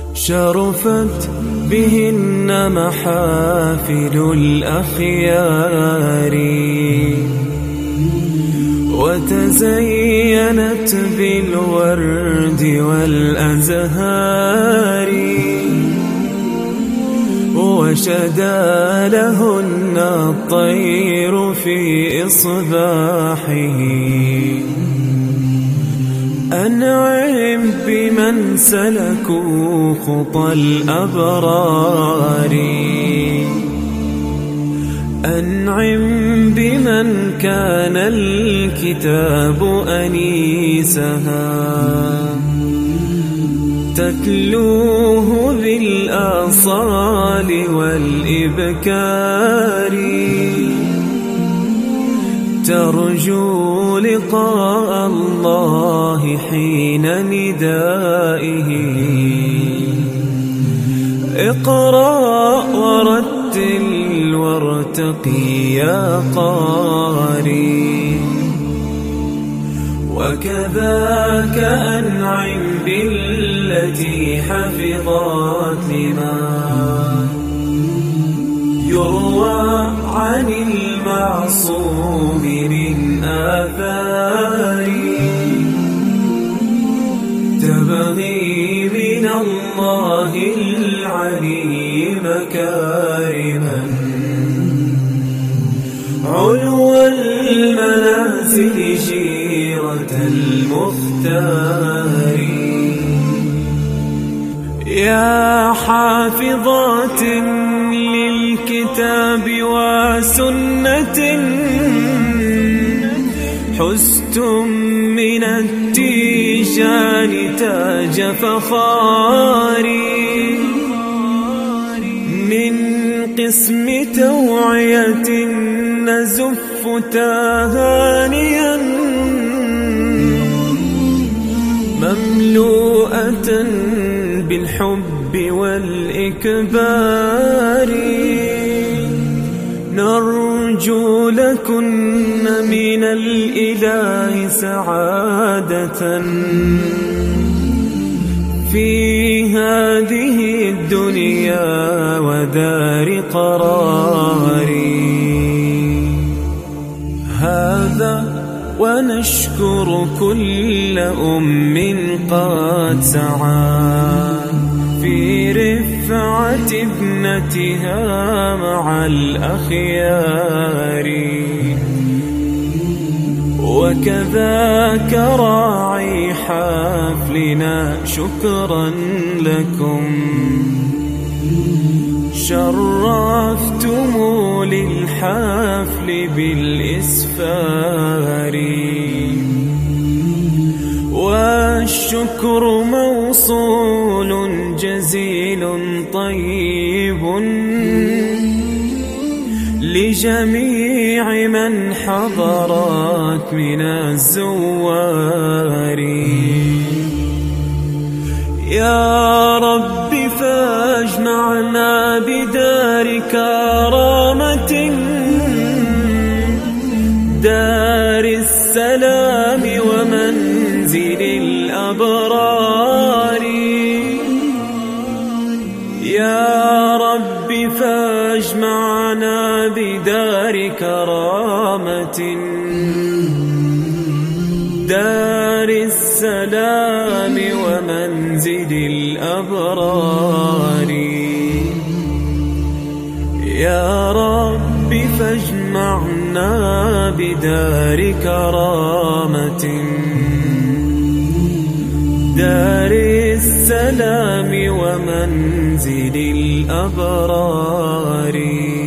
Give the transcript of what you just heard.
شرفت بهن محافل الأخيار، وتزينت بالورد والأزهار، وشدا لهن الطير في إصباحه. أنعم بمن سلكوا خطى الأبرار، أنعم بمن كان الكتاب أنيسها، تتلوه بالآصال والإبكار، ترجو لقاء الله حين ندائه. اقرأ ورتل وارتقي يا قاري، وكذاك أنعم بالتي حفظت لما يروى عن المعصوم من آثار، تبغي من الله العلي مكارما، علو المنازل شيرة المختار. يا حافظات للكتاب وسنة، حزتم من التيجان تاج فخار، من قسم توعية نزف تهانيا، مملوءة بالحب والإكبار. نرجو لكن من الإله سعادة في هذه الدنيا ودار قرار. هذا ونشكر كل أم قد سعت في رفعة ابنتها مع الأخيار، وكذاك راعي حفلنا شكرا لكم، شرفتم للحفل بالإسفار. والشكر موصول جزيل طيب لجميع من حضرت من الزوار. يا رب فاجمعنا بدار كرامة، دار السلام ومنزل الأبرار. يا رب فاجمعنا بدار كرامة، دار السلام ومنزل الأبرار. يا رب فاجمعنا بدار كرامة، دار السلام ومنزل الأبرار.